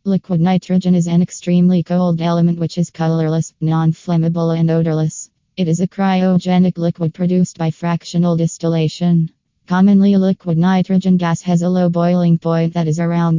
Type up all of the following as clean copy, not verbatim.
Liquid nitrogen is an extremely cold element which is colorless, non-flammable, and odorless. It is a cryogenic liquid produced by fractional distillation. Commonly, liquid nitrogen gas has a low boiling point that is around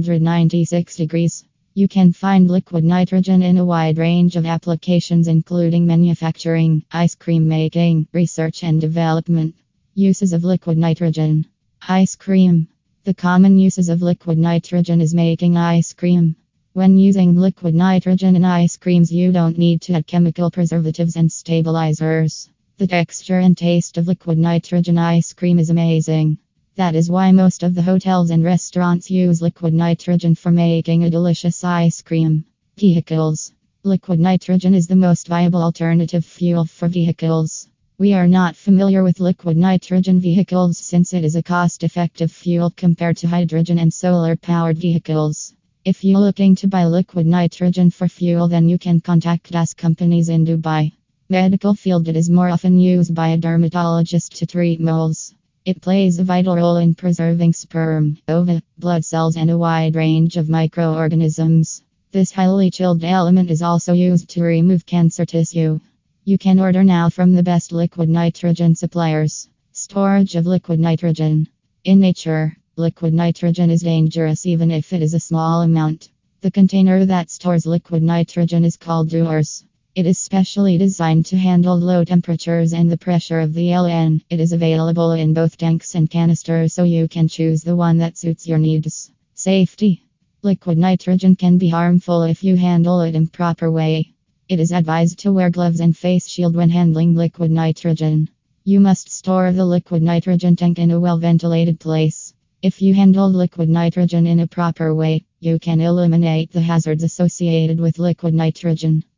196 degrees. You can find liquid nitrogen in a wide range of applications, including manufacturing, ice cream making, research and development. Uses of liquid nitrogen. Ice cream. The common uses of liquid nitrogen is making ice cream. When using liquid nitrogen in ice creams, you don't need to add chemical preservatives and stabilizers. The texture and taste of liquid nitrogen ice cream is amazing. That is why most of the hotels and restaurants use liquid nitrogen for making a delicious ice cream. Vehicles. Liquid nitrogen is the most viable alternative fuel for vehicles. We are not familiar with liquid nitrogen vehicles since it is a cost-effective fuel compared to hydrogen and solar-powered vehicles. If you're looking to buy liquid nitrogen for fuel, then you can contact gas companies in Dubai. Medical field. It is more often used by a dermatologist to treat moles. It plays a vital role in preserving sperm, ova, blood cells, and a wide range of microorganisms. This highly chilled element is also used to remove cancer tissue. You can order now from the best liquid nitrogen suppliers. Storage of liquid nitrogen. In nature, liquid nitrogen is dangerous even if it is a small amount. The container that stores liquid nitrogen is called dewars. It is specially designed to handle low temperatures and the pressure of the LN. It is available in both tanks and canisters, so you can choose the one that suits your needs. Safety. Liquid nitrogen can be harmful if you handle it in proper way. It is advised to wear gloves and face shield when handling liquid nitrogen. You must store the liquid nitrogen tank in a well-ventilated place. If you handle liquid nitrogen in a proper way, you can eliminate the hazards associated with liquid nitrogen.